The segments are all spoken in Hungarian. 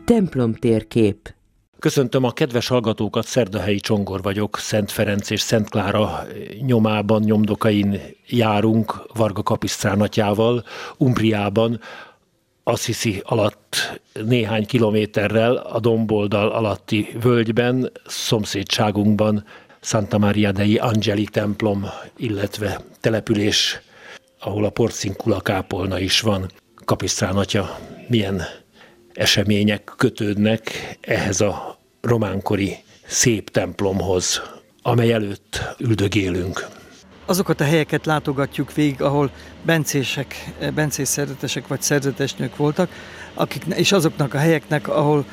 Templomtérkép. Köszöntöm a kedves hallgatókat, Szerdahelyi Csongor vagyok, Szent Ferenc és Szent Klára nyomában, nyomdokain járunk Varga Kapisztrán atyával, Umbriában, Assisi alatt néhány kilométerrel a domboldal alatti völgyben, szomszédságunkban Santa Maria dei Angeli templom, illetve település, ahol a Porciuncula kápolna is van. Kapisztrán atya, milyen események kötődnek ehhez a románkori szép templomhoz, amely előtt üldögélünk? Azokat a helyeket látogatjuk végig, ahol bencés szerzetesek vagy szerzetesnők voltak, és azoknak a helyeknek,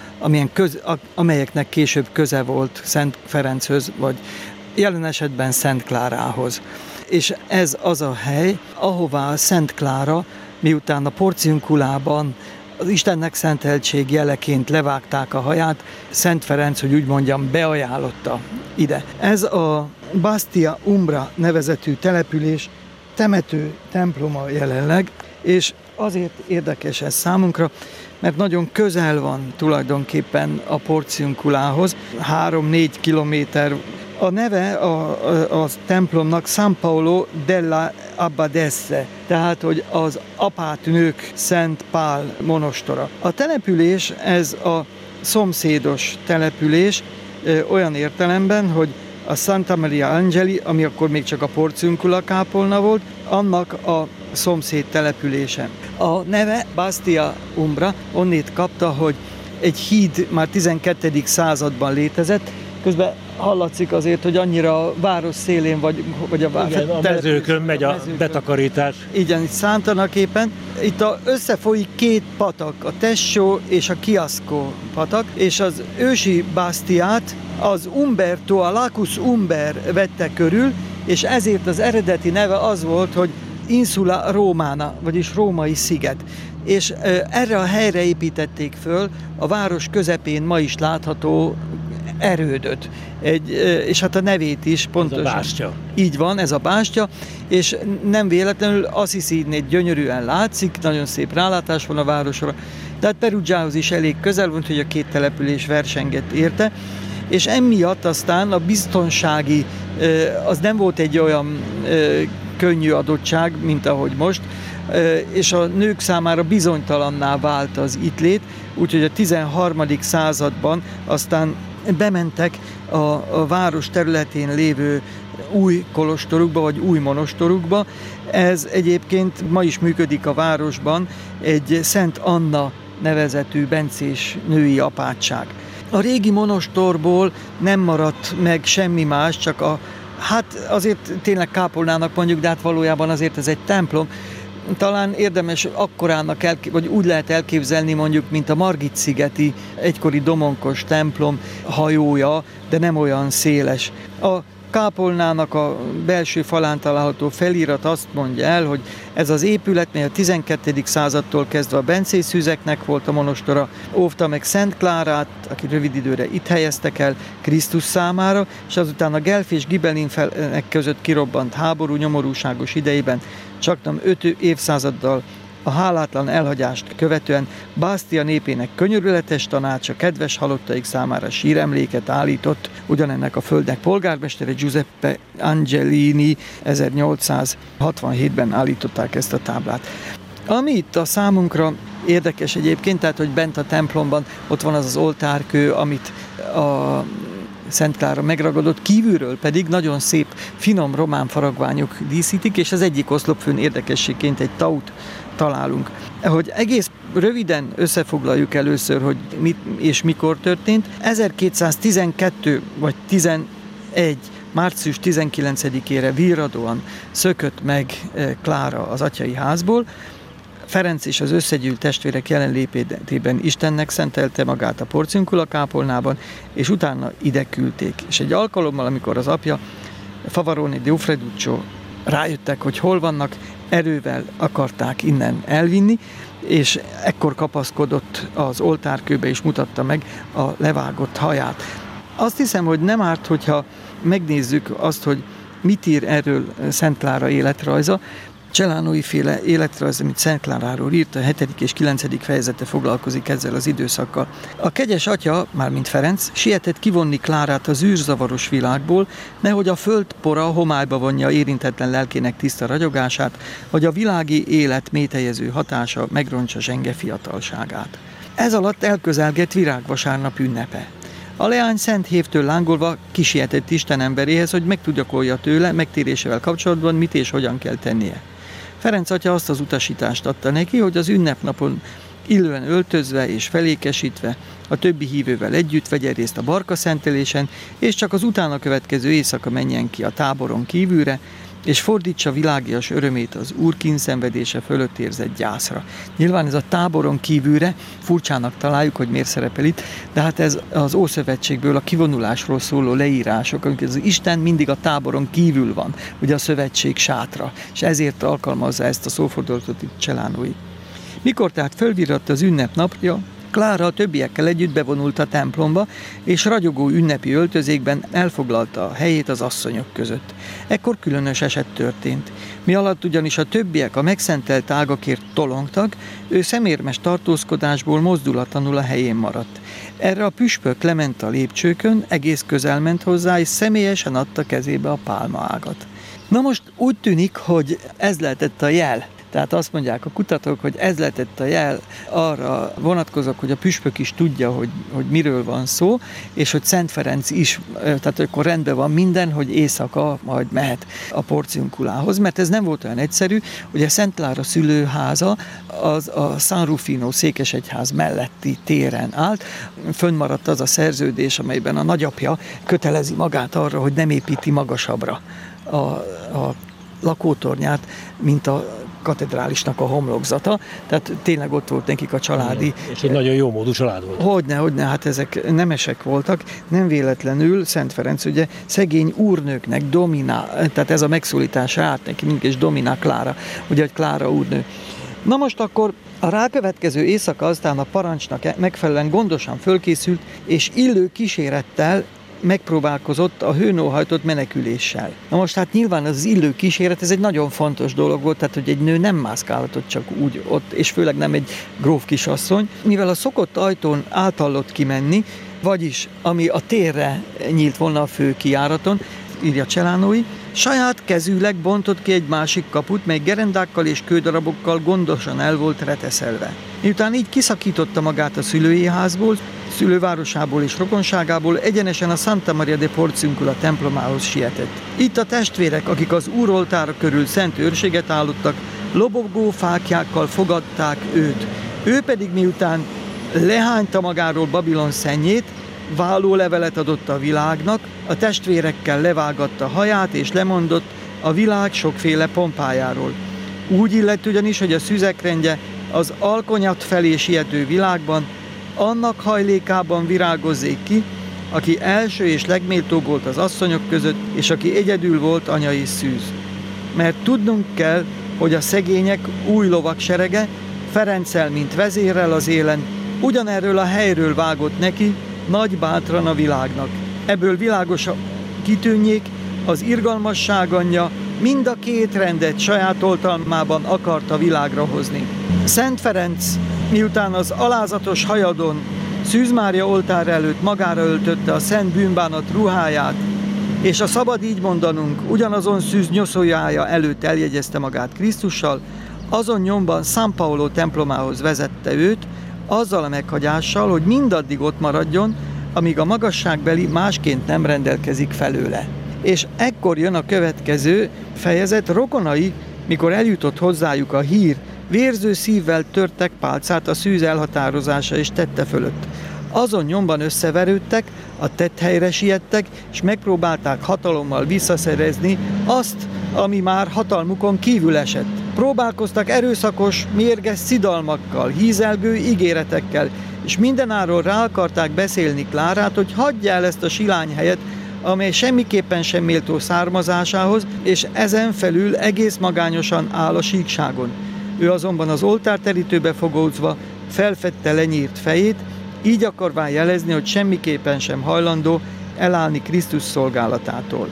amelyeknek később köze volt Szent Ferenchöz, vagy jelen esetben Szent Klárához. És ez az a hely, ahová Szent Klára, miután a Porciunculában az Istennek szenteltség jeleként levágták a haját, Szent Ferenc, hogy úgy mondjam, beajánlotta ide. Ez a Bastia Umbra nevezetű település temető temploma jelenleg, és azért érdekes ez számunkra, mert nagyon közel van tulajdonképpen a Porciunculához, 3-4 kilométer. A neve a templomnak San Paolo della Abbadesse, tehát hogy az apátnők Szent Pál monostora. A település, ez a szomszédos település olyan értelemben, hogy a Santa Maria Angeli, ami akkor még csak a Porciuncula kápolna volt, annak a szomszéd települése. A neve Bastia Umbra onnét kapta, hogy egy híd már 12. században létezett, közben hallatszik azért, hogy annyira a város szélén vagy a mezőkön megy a betakarítás. Igen, itt szántanak éppen. Itt összefolyik két patak, a Tescio és a Chiasco patak, és az ősi Bastiát az Umberto, a Lacus Umber vette körül, és ezért az eredeti neve az volt, hogy Insula Romana, vagyis római sziget. És erre a helyre építették föl a város közepén ma is látható erődöt. És hát a nevét is pontosan. Ez a bástya. Így van, ez a bástya, és nem véletlenül Assisi-nél gyönyörűen látszik, nagyon szép rálátás van a városra, de hát Perugiához is elég közel volt, hogy a két település versengett érte, és emiatt aztán a biztonsági, az nem volt egy olyan könnyű adottság, mint ahogy most, és a nők számára bizonytalanná vált az itt lét, úgyhogy a 13. században aztán bementek a város területén lévő új kolostorukba, vagy új monostorukba. Ez egyébként ma is működik a városban, egy Szent Anna nevezetű bencés női apátság. A régi monostorból nem maradt meg semmi más, csak hát azért tényleg kápolnának mondjuk, de hát valójában azért ez egy templom. Talán érdemes akkorának, vagy úgy lehet elképzelni mondjuk, mint a Margit-szigeti egykori domonkos templom hajója, de nem olyan széles. A kápolnának a belső falán található felirat azt mondja el, hogy ez az épület, mely a 12. századtól kezdve a bencészűzeknek volt a monostora, óvta meg Szent Klárát, aki rövid időre itt helyeztek el Krisztus számára, és azután a Gelf és Ghibellinek között kirobbant háború nyomorúságos idejében csaknem 5 évszázaddal a hálátlan elhagyást követően Bastia népének könyörületes tanácsa kedves halottaik számára síremléket állított. Ugyanennek a földnek polgármestere Giuseppe Angelini 1867-ben állították ezt a táblát. Ami itt a számunkra érdekes egyébként, tehát hogy bent a templomban ott van az oltárkő, amit a Szent Klára megragadott, kívülről pedig nagyon szép, finom román faragványok díszítik, és az egyik oszlopfőn érdekességként egy taut találunk. Hogy egész röviden összefoglaljuk először, hogy mit és mikor történt. 1212 vagy 11 március 19-ére virradóan szökött meg Klára az atyai házból. Ferenc és az összegyűlt testvérek jelenlétében Istennek szentelte magát a Porciuncula kápolnában, és utána ide küldték. És egy alkalommal, amikor az apja, Favarone di Uffreduccio rájöttek, hogy hol vannak, erővel akarták innen elvinni, és ekkor kapaszkodott az oltárkőbe, és mutatta meg a levágott haját. Azt hiszem, hogy nem árt, hogyha megnézzük azt, hogy mit ír erről Szent Klára életrajza, Celánói féle életrajz, amit Szent Kláráról írt, a 7. és 9. fejezete foglalkozik ezzel az időszakkal. A kegyes atya, mármint Ferenc, sietett kivonni Klárát az űrzavaros világból, nehogy a földpora homályba vonja érintetlen lelkének tiszta ragyogását, vagy a világi élet métejező hatása megrontsa zsenge fiatalságát. Ez alatt elközelgett virágvasárnap ünnepe. A leány szent hévtől lángolva kisietett Isten emberéhez, hogy megtudjakolja tőle megtérésével kapcsolatban, mit és hogyan kell tennie. Ferenc atya azt az utasítást adta neki, hogy az ünnepnapon illően öltözve és felékesítve a többi hívővel együtt vegyen részt a barka szentelésen, és csak az utána következő éjszaka menjen ki a táboron kívülre, és fordítsa világias örömét az Úr kínszenvedése fölött érzett gyászra. Nyilván ez a táboron kívülre, furcsának találjuk, hogy miért szerepel itt, de hát ez az Ószövetségből a kivonulásról szóló leírások, amikor az Isten mindig a táboron kívül van, ugye a szövetség sátra, és ezért alkalmazza ezt a szófordulatot itt Celánói. Mikor tehát fölvirratt az ünnepnapja, Klára a többiekkel együtt bevonult a templomba, és ragyogó ünnepi öltözékben elfoglalta a helyét az asszonyok között. Ekkor különös eset történt. Mi alatt ugyanis a többiek a megszentelt ágakért tolongtak, ő szemérmes tartózkodásból mozdulatlanul a helyén maradt. Erre a püspök lement a lépcsőkön, egész közel ment hozzá, és személyesen adta kezébe a pálmaágat. Na most úgy tűnik, hogy ez lehetett a jel. Tehát azt mondják a kutatók, hogy ez lehetett a jel, arra vonatkozok, hogy a püspök is tudja, hogy miről van szó, és hogy Szent Ferenc is, tehát akkor rendben van minden, hogy éjszaka majd mehet a porciunkulához, mert ez nem volt olyan egyszerű, ugye Szent Klára szülőháza az a San Rufino székesegyház melletti téren állt, fönnmaradt az a szerződés, amelyben a nagyapja kötelezi magát arra, hogy nem építi magasabbra a lakótornyát, mint a katedrálisnak a homlokzata, tehát tényleg ott volt nekik a családi... És egy nagyon jó módú család volt. Hogyne, hát ezek nemesek voltak, nem véletlenül Szent Ferenc ugye szegény úrnőknek tehát ez a megszólítása állt neki, mindig és dominá Klára, ugye, hogy Klára úrnő. Na most akkor a rákövetkező éjszaka aztán a parancsnak megfelelően gondosan fölkészült, és illő kísérettel megpróbálkozott a hőn óhajtott meneküléssel. Na most hát nyilván az illő kíséret, ez egy nagyon fontos dolog volt, tehát hogy egy nő nem mászkálhatott csak úgy ott, és főleg nem egy gróf kisasszony, mivel a szokott ajtón átallott kimenni, vagyis ami a térre nyílt volna a fő kijáraton, írja Celánói, saját kezűleg bontott ki egy másik kaput, mely gerendákkal és kődarabokkal gondosan el volt reteszelve. Miután így kiszakította magát a szülői házból, szülővárosából és rokonságából, egyenesen a Santa Maria de Porciuncula templomához sietett. Itt a testvérek, akik az úroltára körül szent őrséget állottak, lobogó fáklyákkal fogadták őt. Ő pedig miután lehányta magáról Babilon szennyét, vállólevelet adott a világnak, a testvérekkel levágatta haját és lemondott a világ sokféle pompájáról. Úgy illett ugyanis, hogy a szüzekrendje az alkonyat felé siető világban annak hajlékában virágozzék ki, aki első és legméltóbb volt az asszonyok között, és aki egyedül volt anya és szűz. Mert tudnunk kell, hogy a szegények új lovak serege, Ferenccel, mint vezérrel az élen, ugyanerről a helyről vágott neki, nagy bátran a világnak. Ebből világosan kitűnjék, az irgalmasság anyja mind a két rendet saját oltalmában akarta világra hozni. Szent Ferenc, miután az alázatos hajadon Szűz Mária oltár előtt magára öltötte a szent bűnbánat ruháját, és a szabad így mondanunk, ugyanazon szűz nyoszójája előtt eljegyezte magát Krisztussal, azon nyomban San Paolo templomához vezette őt, azzal a meghagyással, hogy mindaddig ott maradjon, amíg a magasságbeli másként nem rendelkezik felőle. És ekkor jön a következő fejezet, rokonai, mikor eljutott hozzájuk a hír, vérző szívvel törtek pálcát a szűz elhatározása és tette fölött. Azon nyomban összeverődtek, a tetthelyre siettek, és megpróbálták hatalommal visszaszerezni azt, ami már hatalmukon kívül esett. Próbálkoztak erőszakos, mérges szidalmakkal, hízelgő ígéretekkel, és mindenáról rá akarták beszélni Klárát, hogy hagyja el ezt a silányhelyet, amely semmiképpen sem méltó származásához, és ezen felül egész magányosan áll a síkságon. Ő azonban az oltárterítőbe fogózva felfedte lenyírt fejét, így akarván jelezni, hogy semmiképpen sem hajlandó elállni Krisztus szolgálatától.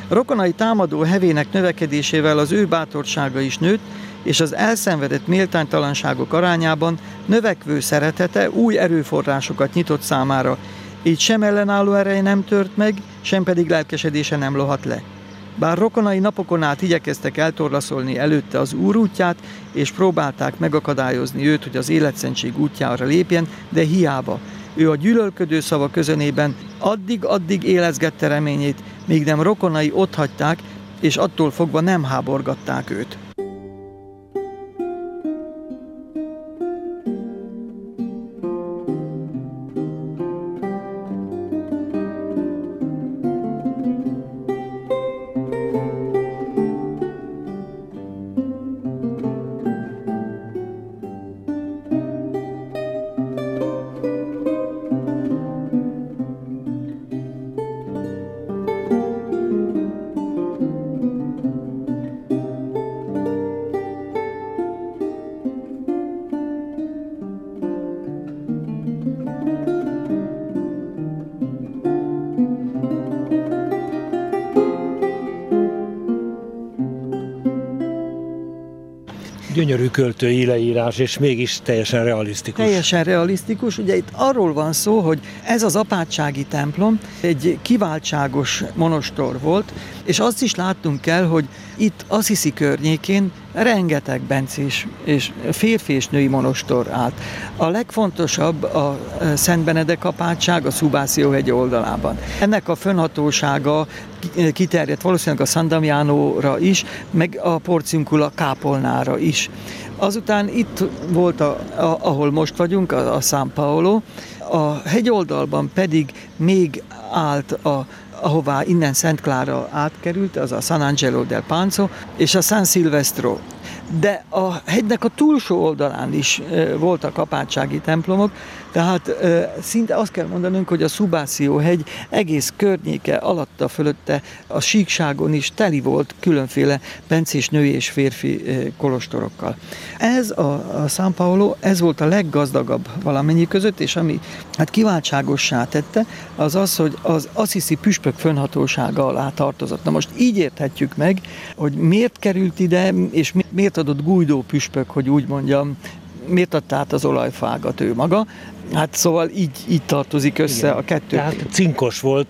Rokonai támadó hevének növekedésével az ő bátorsága is nőtt, és az elszenvedett méltánytalanságok arányában növekvő szeretete új erőforrásokat nyitott számára, így sem ellenálló ereje nem tört meg, sem pedig lelkesedése nem lohadt le. Bár rokonai napokon át igyekeztek eltorlaszolni előtte az Úr útját, és próbálták megakadályozni őt, hogy az életszentség útjára lépjen, de hiába. Ő a gyűlölködő szava közönében addig élezgette reményét, míg nem rokonai otthagyták, és attól fogva nem háborgatták őt. Gyönyörű költői leírás, és mégis teljesen realisztikus. Teljesen realisztikus. Ugye itt arról van szó, hogy ez az apátsági templom egy kiváltságos monostor volt, és azt is látnunk kell, hogy itt Assisi környékén rengeteg bencés és férfi és női monostor állt. A legfontosabb a Szent Benedek apátság a Szubáció-hegy oldalában. Ennek a fönnhatósága kiterjedt valószínűleg a San Damianóra is, meg a Porciuncula kápolnára is. Azután itt volt, ahol most vagyunk, a San Paolo, a hegyoldalban pedig még állt ahová innen Szent Clara átkerült, az a San Angelo del Panzo és a San Silvestro. De a hegynek a túlsó oldalán is voltak apátsági templomok, tehát szinte azt kell mondanunk, hogy a Szubáció-hegy egész környéke, alatta, fölötte, a síkságon is teli volt különféle bencés női és férfi kolostorokkal. Ez a San Paolo, ez volt a leggazdagabb valamennyi között, és ami hát kiváltságossá tette, az az, hogy az Assisi püspök fönnhatósága alá tartozott. Na most így érthetjük meg, hogy miért került ide, és miért adott Guido püspök, hogy úgy mondjam, miért adta át az olajfágat ő maga. Hát szóval így tartozik össze a kettő. Tehát cinkos volt,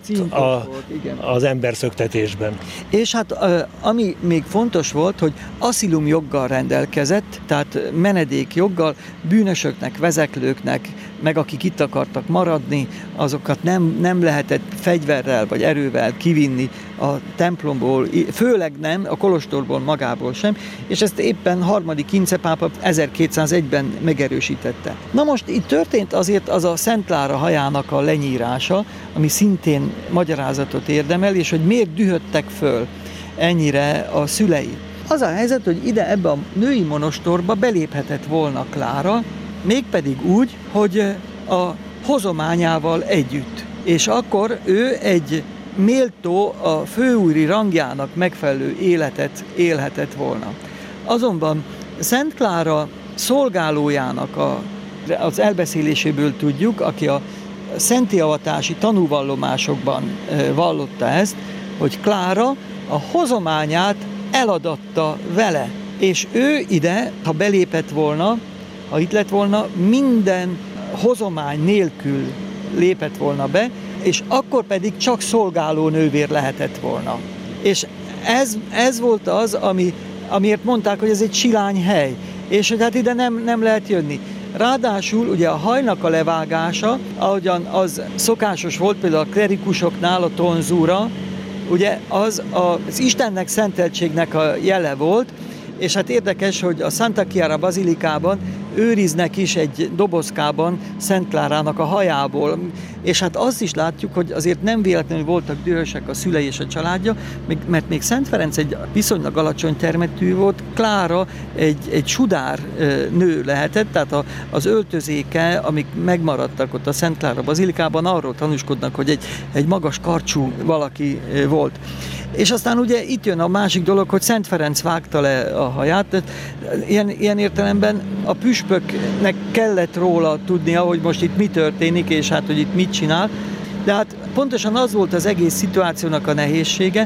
az emberszöktetésben. És hát ami még fontos volt, hogy aszilum joggal rendelkezett, tehát menedékjoggal, bűnösöknek, vezeklőknek, meg akik itt akartak maradni, azokat nem lehetett fegyverrel vagy erővel kivinni a templomból, főleg nem, a kolostorból magából sem, és ezt éppen harmadik Ince pápa 1201-ben megerősítette. Na most itt történt azért az a Szent Klára hajának a lenyírása, ami szintén magyarázatot érdemel, és hogy miért dühödtek föl ennyire a szülei. Az a helyzet, hogy ide ebbe a női monostorba beléphetett volna Klára, mégpedig úgy, hogy a hozományával együtt. És akkor ő egy méltó, a főúri rangjának megfelelő életet élhetett volna. Azonban Szent Klára szolgálójának az elbeszéléséből tudjuk, aki a szenttéavatási tanúvallomásokban vallotta ezt, hogy Klára a hozományát eladatta vele. És ő ide, ha belépett volna, ha itt lett volna, minden hozomány nélkül lépett volna be, és akkor pedig csak szolgáló nővér lehetett volna. És ez volt az, amiért mondták, hogy ez egy silány hely, és hogy hát ide nem lehet jönni. Ráadásul ugye a hajnak a levágása, ahogyan az szokásos volt például a klerikusoknál a tonzúra, ugye az Istennek szenteltségnek a jele volt, és hát érdekes, hogy a Santa Chiara bazilikában őriznek is egy dobozkában Szent Klárának a hajából. És hát azt is látjuk, hogy azért nem véletlenül voltak dühösek a szülei és a családja, mert még Szent Ferenc egy viszonylag alacsony termetű volt, Klára egy sudár nő lehetett, tehát az öltözéke, amik megmaradtak ott a Szent Klára bazilikában, arról tanúskodnak, hogy egy magas karcsú valaki volt. És aztán ugye itt jön a másik dolog, hogy Szent Ferenc vágta le a haját. Ilyen értelemben a püspöknek kellett róla tudnia, hogy most itt mi történik, és hát, hogy itt mit csinál. De hát pontosan az volt az egész szituációnak a nehézsége,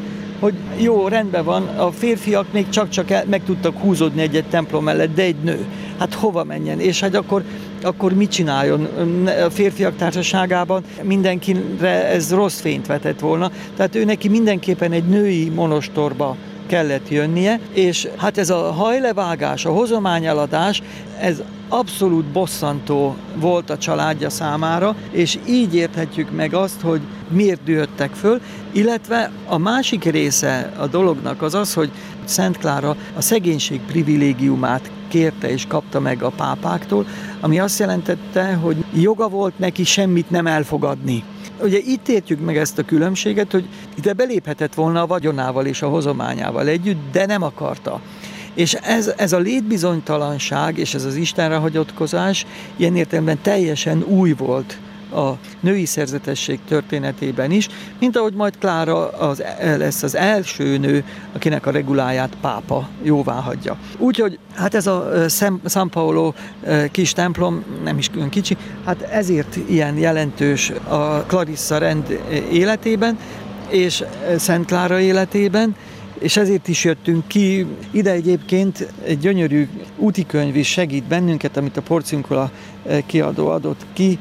hogy jó, rendben van, a férfiak még csak meg tudtak húzódni egy templom mellett, de egy nő, hát hova menjen? És hát akkor mit csináljon? A férfiak társaságában mindenkire ez rossz fényt vetett volna, tehát ő neki mindenképpen egy női monostorba kellett jönnie, és hát ez a hajlevágás, a hozományeladás, ez abszolút bosszantó volt a családja számára, és így érthetjük meg azt, hogy miért dühödtek föl, illetve a másik része a dolognak az, hogy Szent Klára a szegénység privilégiumát kérte és kapta meg a pápáktól, ami azt jelentette, hogy joga volt neki semmit nem elfogadni. Ugye itt értjük meg ezt a különbséget, hogy ide beléphetett volna a vagyonával és a hozományával együtt, de nem akarta. És ez a létbizonytalanság és ez az Istenre hagyatkozás ilyen értelemben teljesen új volt a női szerzetesség történetében is, mint ahogy majd Klára lesz az első nő, akinek a reguláját pápa jóvá hagyja. Úgyhogy hát ez a San Paolo kis templom, nem is külön kicsi, hát ezért ilyen jelentős a Clarissa rend életében, és Szent Klára életében, és ezért is jöttünk ki. Ide egyébként egy gyönyörű útikönyv is segít bennünket, amit a Porciuncula kiadó adott ki,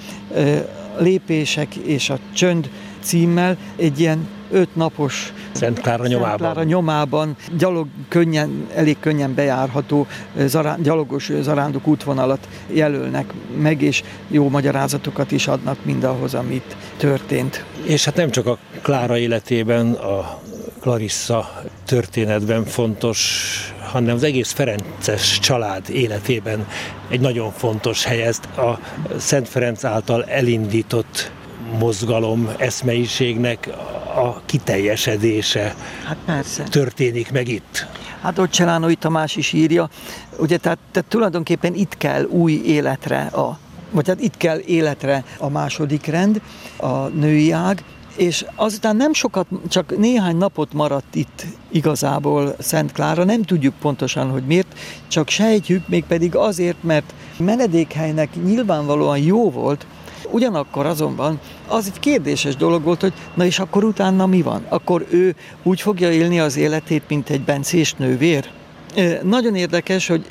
Lépések és a csönd címmel, egy ilyen 5 napos Szent Klára nyomában elég könnyen bejárható gyalogos zarándok útvonalat jelölnek meg, és jó magyarázatokat is adnak mindahhoz, amit történt. És hát nem csak a Klára életében, a Clarissa történetben fontos, hanem az egész ferences család életében egy nagyon fontos hely. Ezt a Szent Ferenc által elindított mozgalom, eszmeiségnek a kiteljesedése történik meg itt. Hát Ocellánói Tamás is írja, ugye tehát tulajdonképpen itt kell új életre, itt kell életre a második rend, a női ág, és azután nem sokat, csak néhány napot maradt itt igazából Szent Klára, nem tudjuk pontosan, hogy miért, csak sejtjük, mégpedig azért, mert menedékhelynek nyilvánvalóan jó volt, ugyanakkor azonban az egy kérdéses dolog volt, hogy na és akkor utána mi van? Akkor ő úgy fogja élni az életét, mint egy bencés nővér? Nagyon érdekes, hogy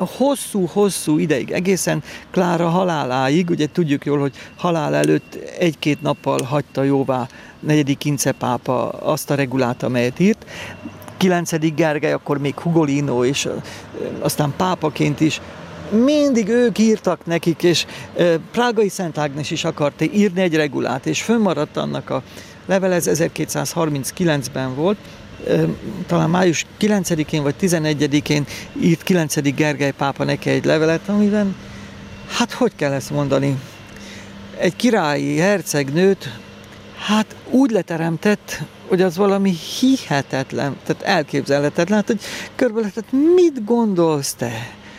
hosszú ideig, egészen Klára haláláig, ugye tudjuk jól, hogy halál előtt 1-2 nappal hagyta jóvá 4. Kince pápa azt a regulát, amelyet írt. 9. Gergely, akkor még Ugolino, és aztán pápaként is mindig ők írtak nekik, és Prágai Szent Ágnes is akart írni egy regulát, és fönnmaradt annak a levele, ez 1239-ben volt, talán május 9-én vagy 11-én írt 9. Gergely pápa neki egy levelet, amiben, hát hogy kell ezt mondani, egy királyi hercegnőt, hát úgy leteremtett, hogy az valami hihetetlen, tehát elképzelhetetlen, hát, hogy körülbelül, mit gondolsz te?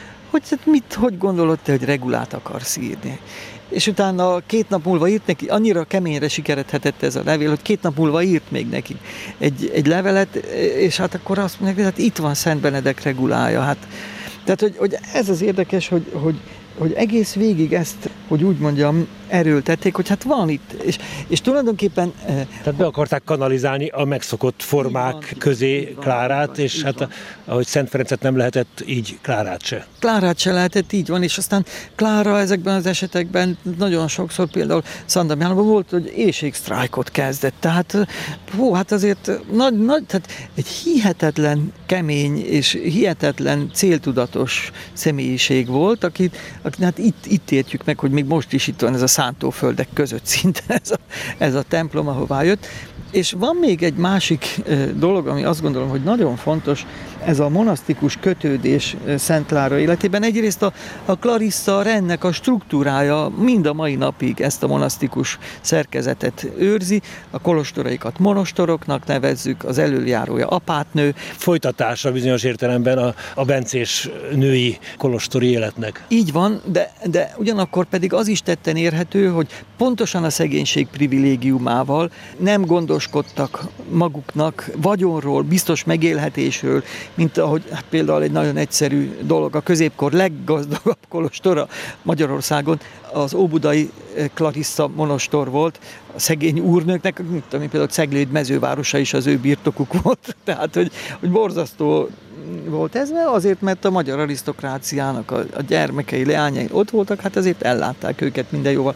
Hogy gondolod te, hogy regulát akarsz írni? És utána 2 nap múlva írt neki, annyira keményre sikeredhetett ez a levél, hogy 2 nap múlva írt még neki egy levelet, és hát akkor azt mondják, hogy hát itt van Szent Benedek regulája. Hát, tehát, hogy ez az érdekes, hogy egész végig ezt, hogy úgy mondjam, erőltették, hogy hát van itt, és tulajdonképpen... Tehát be akarták kanalizálni a megszokott formák közé Klárát, és hát ahogy Szent Ferencet nem lehetett, így Klárát se. Klárát se lehetett, így van, és aztán Klára ezekben az esetekben nagyon sokszor például San Damianban volt, hogy éhségsztrájkot kezdett, tehát hát azért tehát egy hihetetlen kemény és hihetetlen céltudatos személyiség volt, akit hát itt értjük meg, hogy még most is itt van ez a szántóföldek között szinte ez a templom, ahová jött. És van még egy másik dolog, ami azt gondolom, hogy nagyon fontos, ez a monasztikus kötődés Szent Klára életében. Egyrészt a Clarissa rendnek a struktúrája mind a mai napig ezt a monasztikus szerkezetet őrzi. A kolostoraikat monostoroknak nevezzük, az elöljárója apátnő. Folytatása bizonyos értelemben a bencés női kolostori életnek. Így van, de ugyanakkor pedig az is tetten érhető, hogy pontosan a szegénység privilégiumával nem gondoskodott gondoskodtak maguknak vagyonról, biztos megélhetésről, mint ahogy például egy nagyon egyszerű dolog, a középkor leggazdagabb kolostora Magyarországon az óbudai Clarissa monostor volt, a szegény úrnőknek, ami például Cegléd mezővárosa is az ő birtokuk volt, tehát hogy borzasztó volt ez, azért, mert a magyar arisztokráciának a gyermekei, leányai ott voltak, hát ezért ellátták őket minden jóval.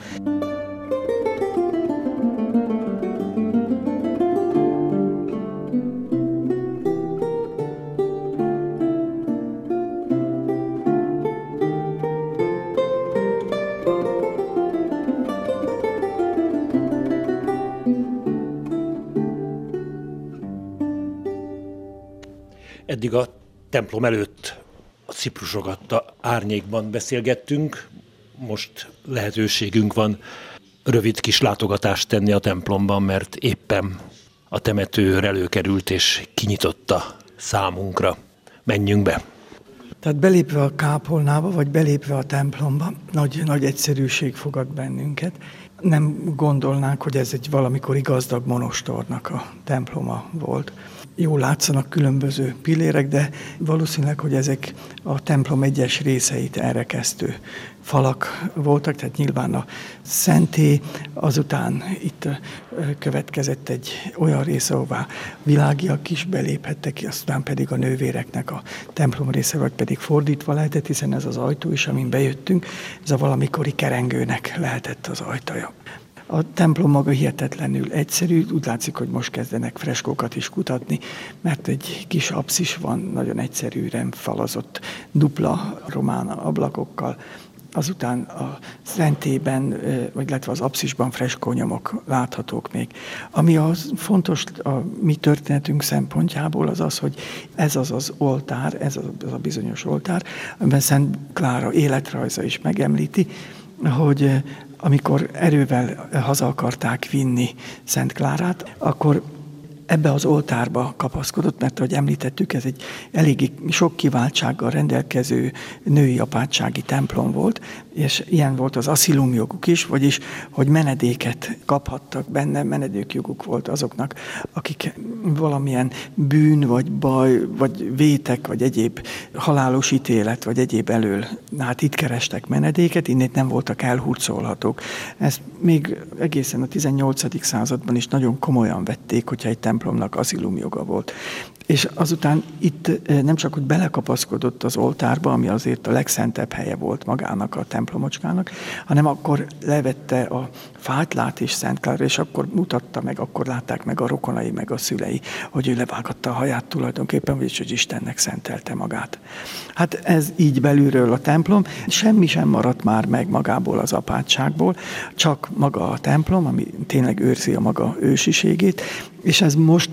Eddig a templom előtt a ciprusogatta árnyékban beszélgettünk, most lehetőségünk van rövid kis látogatást tenni a templomban, mert éppen a temetőőr előkerült és kinyitotta számunkra. Menjünk be! Tehát belépve a kápolnába, vagy belépve a templomba, nagy egyszerűség fogad bennünket. Nem gondolnánk, hogy ez egy valamikori gazdag monostornak a temploma volt. Jól látszanak különböző pillérek, de valószínűleg, hogy ezek a templom egyes részeit elrekesztő falak voltak, tehát nyilván a szentély, azután itt következett egy olyan rész, ahová világiak is beléphettek, aztán pedig a nővéreknek a templom része, vagy pedig fordítva lehetett, hiszen ez az ajtó is, amin bejöttünk, ez a valamikori kerengőnek lehetett az ajtaja. A templom maga hihetetlenül egyszerű, úgy látszik, hogy most kezdenek freskókat is kutatni, mert egy kis apszis van, nagyon egyszerűen falazott dupla román ablakokkal. Azután a szentélyben, vagy illetve az apszisban freskónyomok láthatók még. Ami az fontos a mi történetünk szempontjából az az, hogy ez az oltár, ez az a bizonyos oltár, amiben Szent Klára életrajza is megemlíti, hogy amikor erővel haza akarták vinni Szent Klárát, akkor ebbe az oltárba kapaszkodott, mert ahogy említettük, ez egy eléggé sok kiváltsággal rendelkező női apátsági templom volt, és ilyen volt az aszilum joguk is, vagyis, hogy menedéket kaphattak benne, menedékjoguk volt azoknak, akik valamilyen bűn, vagy baj, vagy vétek, vagy egyéb halálos ítélet, vagy egyéb elől, hát itt kerestek menedéket, innét nem voltak elhurcolhatók. Ezt még egészen a 18. században is nagyon komolyan vették, hogyha egy templomnak aszilum joga volt. És azután itt nem csak, hogy belekapaszkodott az oltárba, ami azért a legszentebb helye volt magának a templomocskának, hanem akkor levette a fátylát és Szent Klára, és akkor mutatta meg, akkor látták meg a rokonai, meg a szülei, hogy ő levágatta a haját tulajdonképpen, vagyis hogy Istennek szentelte magát. Hát ez így belülről a templom, semmi sem maradt már meg magából az apátságból, csak maga a templom, ami tényleg őrzi a maga ősiségét, és ez most,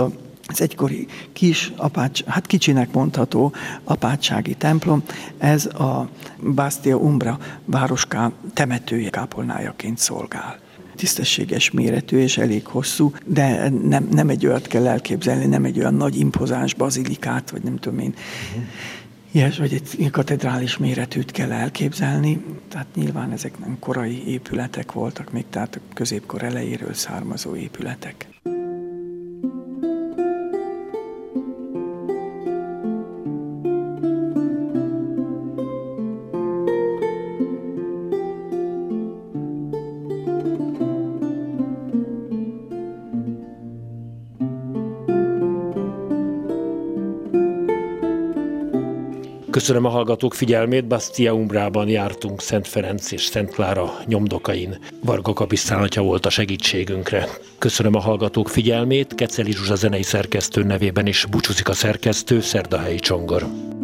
az egykori kis hát kicsinek mondható apátsági templom, ez a Bastia Umbra városká temetője, kápolnájaként szolgál. Tisztességes méretű és elég hosszú, de nem egy olyat kell elképzelni, nem egy olyan nagy impozáns bazilikát, vagy nem tudom én, vagy egy katedrális méretűt kell elképzelni. Tehát nyilván ezek nem korai épületek voltak még, tehát a középkor elejéről származó épületek. Köszönöm a hallgatók figyelmét, Bastia Umbrában jártunk Szent Ferenc és Szent Klára nyomdokain. Varga kapisztránatja volt a segítségünkre. Köszönöm a hallgatók figyelmét, Keceli Zsuzsa zenei szerkesztő nevében is búcsúzik a szerkesztő, Szerdahelyi Csongor.